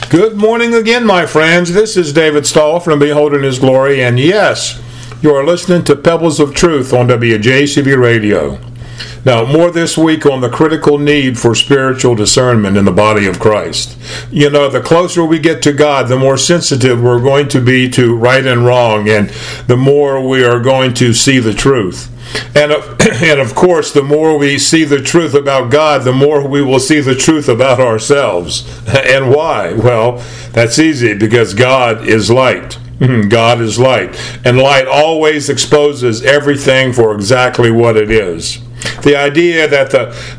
Good morning again, my friends. This is David Stahl from Beholding His Glory, and yes, you are listening to Pebbles of Truth on WJCV Radio. Now, more this week on the critical need for spiritual discernment in the body of Christ. You know, the closer we get to God, the more sensitive we're going to be to right and wrong, and the more we are going to see the truth. And of course, the more we see the truth about God, the more we will see the truth about ourselves. And why? Well, that's easy, because God is light. God is light. And light always exposes everything for exactly what it is. The idea that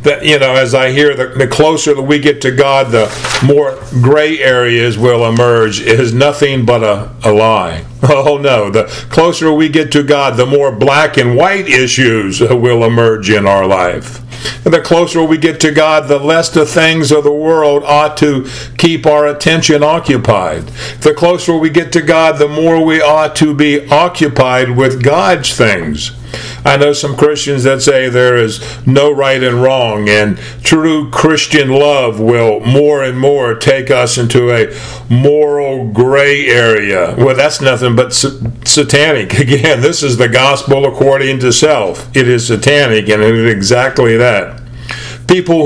as I hear, the closer that we get to God, the more gray areas will emerge is nothing but a lie. Oh no, the closer we get to God, the more black and white issues will emerge in our life. The closer we get to God, the less the things of the world ought to keep our attention occupied. The closer we get to God, the more we ought to be occupied with God's things. I know some Christians that say there is no right and wrong, and true Christian love will more and more take us into a moral gray area. Well, that's nothing but satanic. Again, this is the gospel according to self. It is satanic, and it is exactly that. People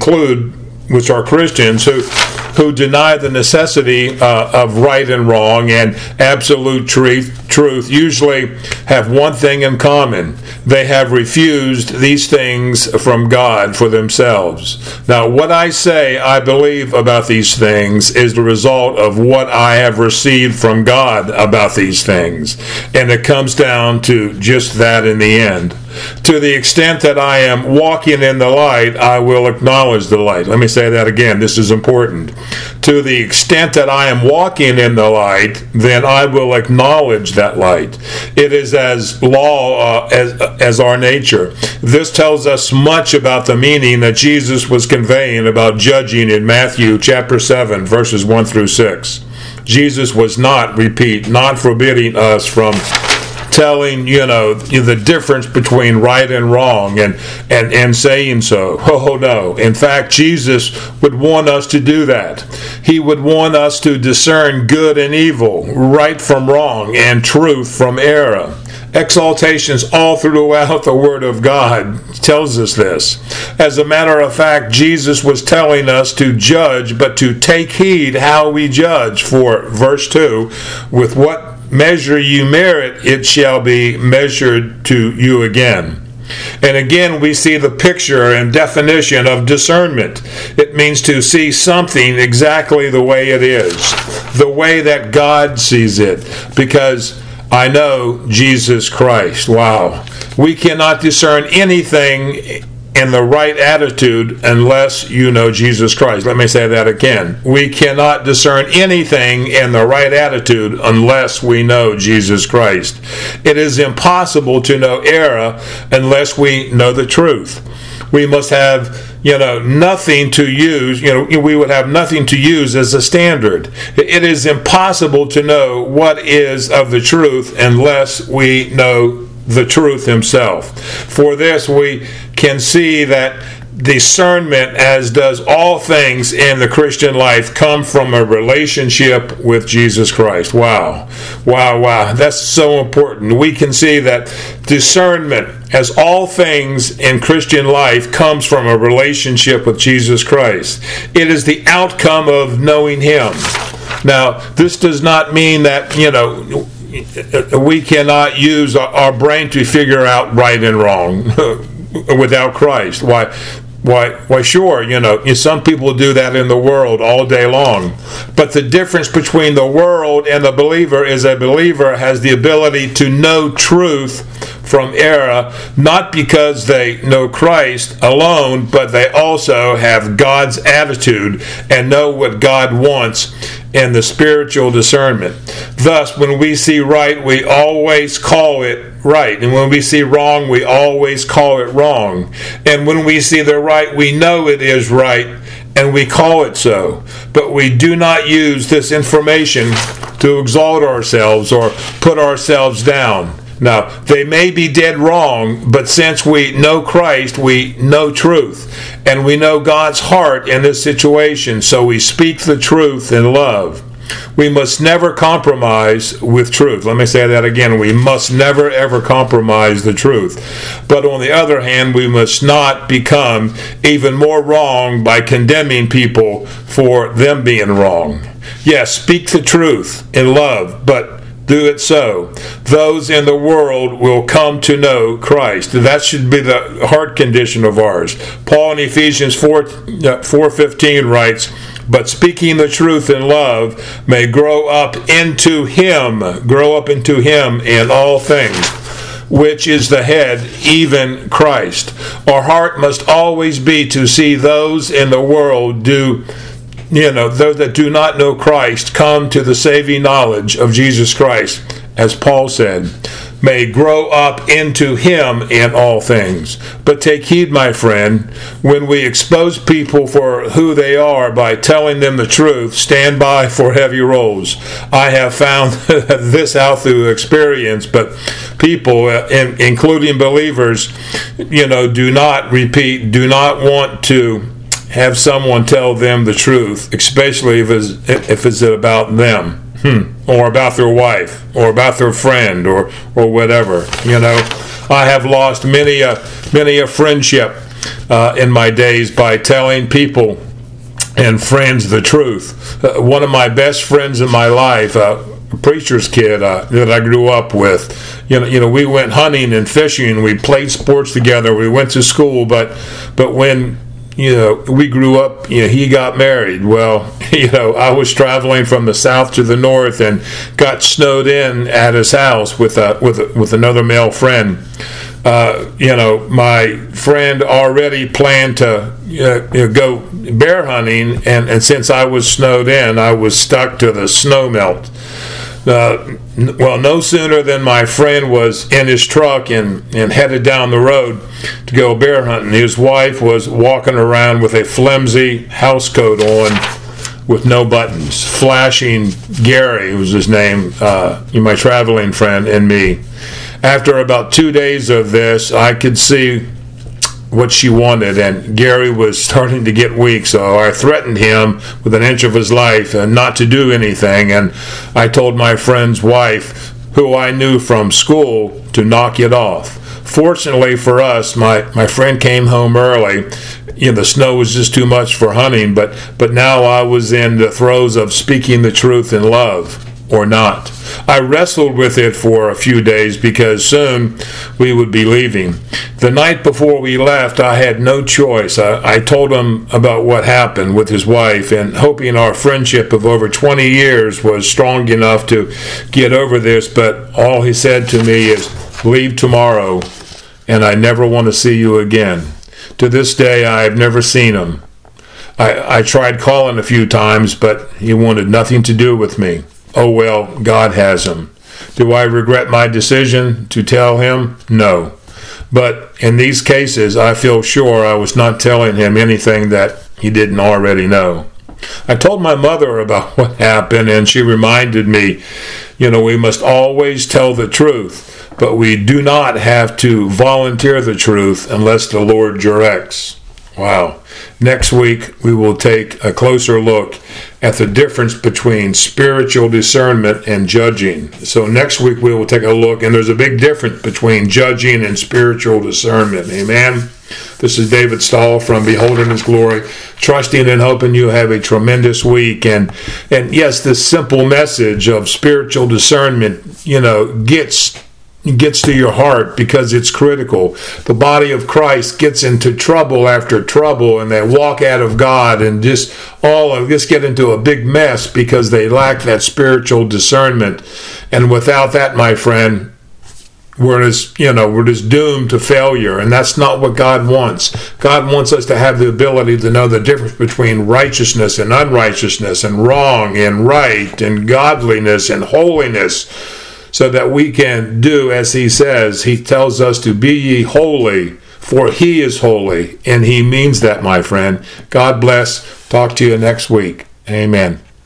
which are Christians, who deny the necessity of right and wrong and absolute truth usually have one thing in common. They have refused these things from God for themselves. Now, what I say I believe about these things is the result of what I have received from God about these things. And it comes down to just that in the end. To the extent that I am walking in the light, I will acknowledge the light. Let me say that again. This is important. To the extent that I am walking in the light, then I will acknowledge that light. It is as law as our nature. This tells us much about the meaning that Jesus was conveying about judging in Matthew chapter 7, verses 1 through 6. Jesus was not forbidding us from telling, the difference between right and wrong and saying so. Oh, no. In fact, Jesus would want us to do that. He would want us to discern good and evil, right from wrong, and truth from error. Exaltations all throughout the Word of God tells us this. As a matter of fact, Jesus was telling us to judge, but to take heed how we judge. For verse 2, with what measure you merit, it shall be measured to you again. And again, we see the picture and definition of discernment. It means to see something exactly the way it is, the way that God sees it, because I know Jesus Christ. Wow. We cannot discern anything in the right attitude unless you know Jesus Christ. Let me say that again. We cannot discern anything in the right attitude unless we know Jesus Christ. It is impossible to know error unless we know the truth. We must have nothing to use. We would have nothing to use as a standard. It is impossible to know what is of the truth unless we know the truth himself. For this, we can see that discernment, as does all things in the Christian life, come from a relationship with Jesus Christ. Wow. That's so important. We can see that discernment, as all things in Christian life, comes from a relationship with Jesus Christ. It is the outcome of knowing Him. Now, this does not mean that, we cannot use our brain to figure out right and wrong without Christ. Why, sure, some people do that in the world all day long. But the difference between the world and the believer is a believer has the ability to know truth from error, not because they know Christ alone, but they also have God's attitude and know what God wants in the spiritual discernment. Thus, when we see right, we always call it right. And when we see wrong, we always call it wrong. And when we see the right, we know it is right, and we call it so. But we do not use this information to exalt ourselves or put ourselves down. Now, they may be dead wrong, but since we know Christ, we know truth, and we know God's heart in this situation, so we speak the truth in love. We must never compromise with truth. Let me say that again. We must never, ever compromise the truth. But on the other hand, we must not become even more wrong by condemning people for them being wrong. Yes, speak the truth in love, but do it so. Those in the world will come to know Christ. That should be the heart condition of ours. Paul in Ephesians 4:15 writes, but speaking the truth in love may grow up into him in all things, which is the head, even Christ. Our heart must always be to see those in the world those that do not know Christ come to the saving knowledge of Jesus Christ, as Paul said, may grow up into him in all things. But take heed, my friend, when we expose people for who they are by telling them the truth, stand by for heavy rolls. I have found this out through experience, but people, including believers, do not want to have someone tell them the truth, especially if it's about them, or about their wife, or about their friend, or whatever. I have lost many a friendship in my days by telling people and friends the truth. One of my best friends in my life, a preacher's kid that I grew up with, we went hunting and fishing. We played sports together. We went to school, but when we grew up, he got married. Well, I was traveling from the south to the north and got snowed in at his house with another male friend. My friend already planned to go bear hunting, and since I was snowed in, I was stuck to the snow melt. No sooner than my friend was in his truck and headed down the road to go bear hunting, his wife was walking around with a flimsy house coat on with no buttons, flashing Gary was his name, my traveling friend, and me. After about 2 days of this, I could see what she wanted, and Gary was starting to get weak, so I threatened him with an inch of his life not to do anything, and I told my friend's wife, who I knew from school, to knock it off. Fortunately for us, my friend came home early. The snow was just too much for hunting, but now I was in the throes of speaking the truth in love, or not. I wrestled with it for a few days because soon we would be leaving. The night before we left, I had no choice. I told him about what happened with his wife, and hoping our friendship of over 20 years was strong enough to get over this, but all he said to me is, leave tomorrow, and I never want to see you again. To this day, I have never seen him. I tried calling a few times, but he wanted nothing to do with me. Oh well, God has him. Do I regret my decision to tell him? No. But in these cases, I feel sure I was not telling him anything that he didn't already know. I told my mother about what happened, and she reminded me, we must always tell the truth, but we do not have to volunteer the truth unless the Lord directs. Wow. Next week, we will take a closer look at the difference between spiritual discernment and judging. So next week, we will take a look, and there's a big difference between judging and spiritual discernment. Amen. This is David Stahl from Beholding His Glory, trusting and hoping you have a tremendous week. And yes, this simple message of spiritual discernment, gets to your heart because it's critical. The body of Christ gets into trouble after trouble, and they walk out of God and just get into a big mess because they lack that spiritual discernment. And without that, my friend, we're just doomed to failure, and that's not what God wants. God wants us to have the ability to know the difference between righteousness and unrighteousness, and wrong and right, and godliness and holiness, so that we can do as he says. He tells us to be ye holy, for he is holy, and he means that, my friend. God bless. Talk to you next week. Amen.